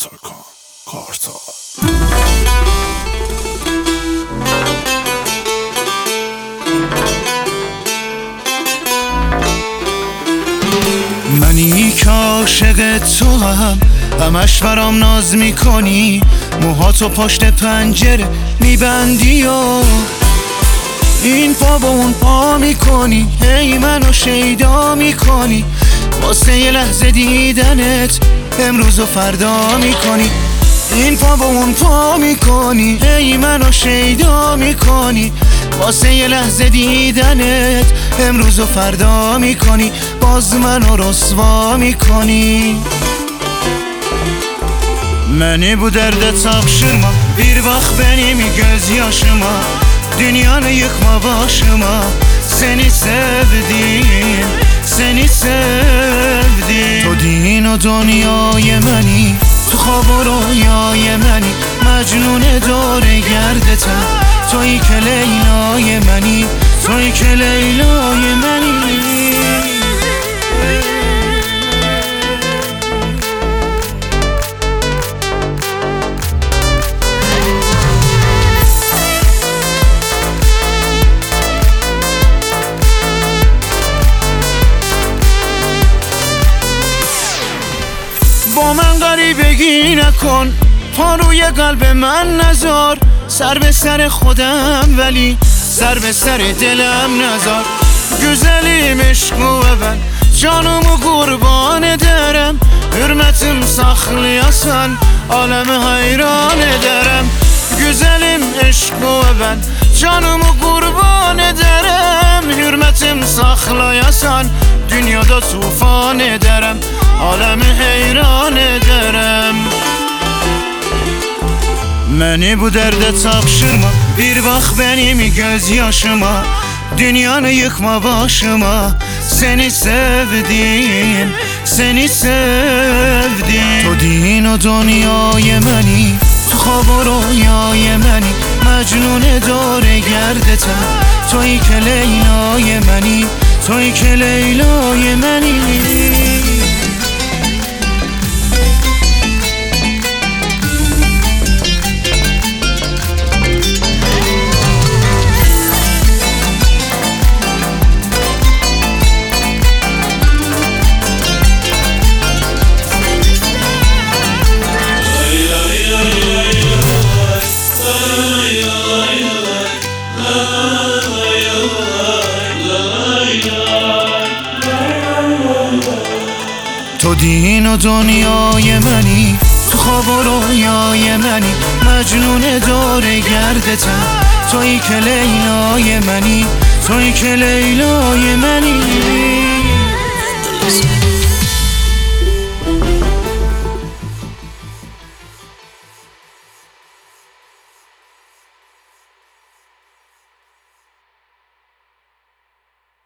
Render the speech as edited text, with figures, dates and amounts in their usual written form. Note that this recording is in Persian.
کارتاکان کارتا. منی که عاشق تو همش برام ناز میکنی، موهاتو پشت پنجره میبندی و این پا با اون پا میکنی، هی منو شیدا میکنی، واسه یه لحظه دیدنت امروز و فردا میکنی. این پا با اون پا میکنی، هی منو شیدا میکنی، واسه یه لحظه دیدنت امروز و فردا میکنی، باز منو رسوا میکنی. Məni bu dərdə tapşırma, bir bax benim göz yaşıma, dünyanı yıkma başıma. Seni sevdim, seni sevdim. تو دین و دنیای منی، تو خواب و رویای منی، مجنون دور گردتم. تویی که لیلای منی، تویی که لیلای منی. با من غریبگی نکن، پا روی قلب من نذار، سر به سر خودم ولی سر به سر دلم نذار. Güzelim eşku ben, canımı kurban ederim, hürmetim saklayasan alemi hayran ederim. Güzelim eşku ben, canımı kurban ederim, hürmetim saklayasan dünyada tufan ederim, alemi heyran ederim. Məni bu dərdə tapşırma, bir bax benim göz yaşıma, dünyanı yıkma başıma. Seni sevdim, seni sevdim. تو دین و دنیای منی، تو خواب و رویای منی، مجنون دور گردتم. تویی که لیلای منی، تویی که لیلای منی. تو دین و دنیای منی، تو خواب و رویای منی، مجنون دور گردتم. تویی که لیلای منی، تویی که لیلای منی.